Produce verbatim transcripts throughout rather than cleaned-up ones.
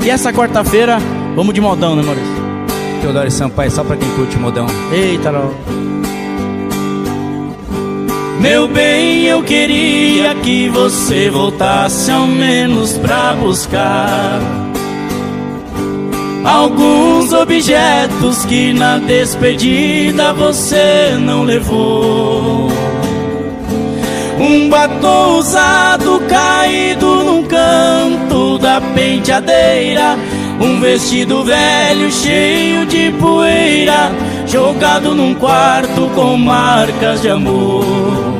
E essa quarta-feira, vamos de modão, né, Maurício? Teodoro Sampaio, só pra quem curte modão. Eita, não. Meu bem, eu queria que você voltasse ao menos pra buscar alguns objetos que na despedida você não levou. Um batom usado caído num canto da penteadeira, um vestido velho cheio de poeira jogado num quarto com marcas de amor.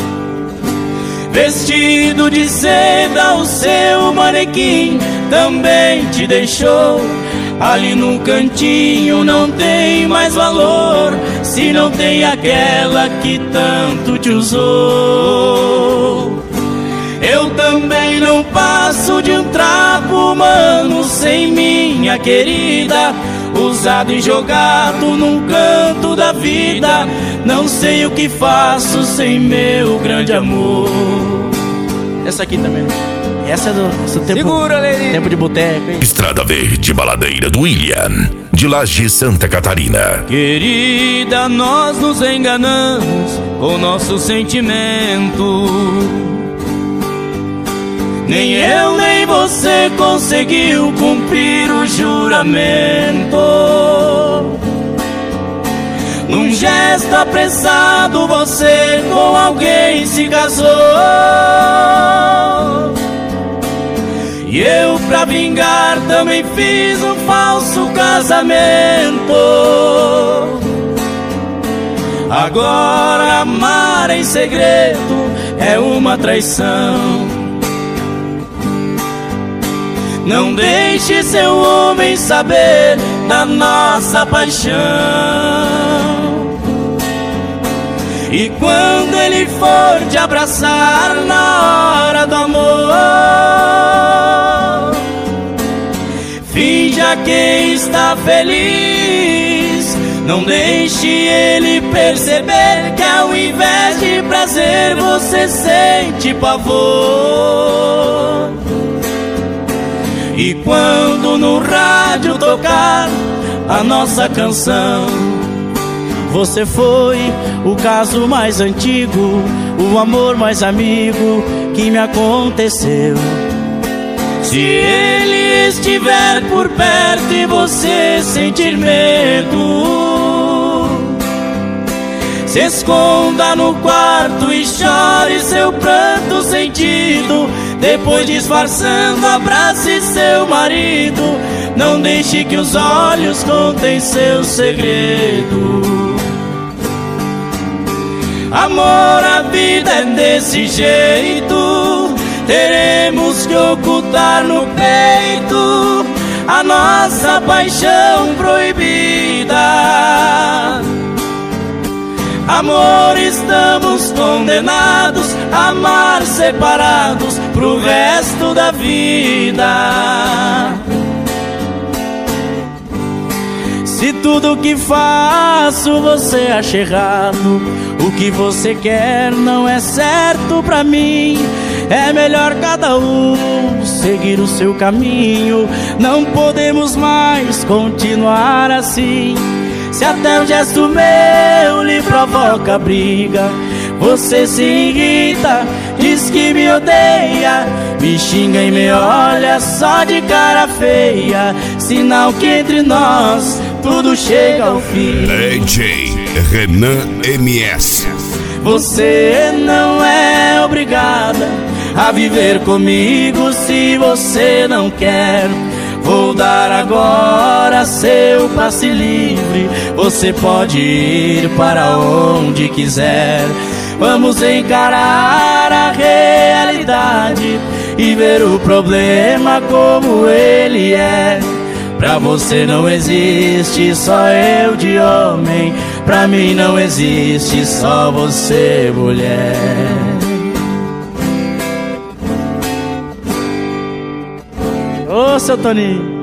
Vestido de seda, o seu manequim também te deixou. Ali no cantinho não tem mais valor, se não tem aquela que tanto te usou. Eu também não passo de um trapo humano sem minha querida, usado e jogado num canto da vida. Não sei o que faço sem meu grande amor. Essa aqui também. Essa é do, do tempo, Segura, Lelê. tempo de boteco, hein? Estrada Verde Baladeira do William, de Laje, Santa Catarina. Querida, nós nos enganamos com nosso sentimento. Nem eu nem você conseguiu cumprir o juramento. Num gesto apressado você com alguém se casou. E eu, pra vingar, também fiz um falso casamento. Agora amar em segredo é uma traição. Não deixe seu homem saber da nossa paixão. E quando ele for te abraçar na hora do amor, finja que está feliz. Não deixe ele perceber que ao invés de prazer você sente pavor. E quando no rádio tocar a nossa canção, você foi o caso mais antigo, o amor mais amigo que me aconteceu. Se ele estiver por perto e você sentir medo, se esconda no quarto e chore seu pranto sentido. Depois, disfarçando, abrace seu marido. Não deixe que os olhos contem seu segredo. Amor, a vida é desse jeito. Teremos que ocultar no peito a nossa paixão proibida. Amor, estamos condenados a amar separados pro resto da vida. Se tudo que faço você acha errado, o que você quer não é certo pra mim, é melhor cada um seguir o seu caminho. Não podemos mais continuar assim. Se até um gesto meu lhe provoca briga, você se irrita, diz que me odeia, me xinga e me olha só de cara feia. Sinal que entre nós tudo chega ao fim. D J Renan M S. Você não é obrigada a viver comigo se você não quer. Vou dar agora seu passe livre. Você pode ir para onde quiser. Vamos encarar a realidade e ver o problema como ele é. Pra você não existe só eu de homem, pra mim não existe só você, mulher. Ô, seu Toninho.